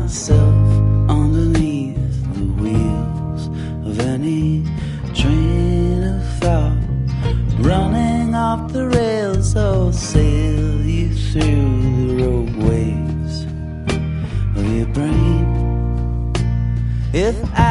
myself underneath the wheels of any train of thought running off the rails. I'll sail you through the rogue waves of your brain. If I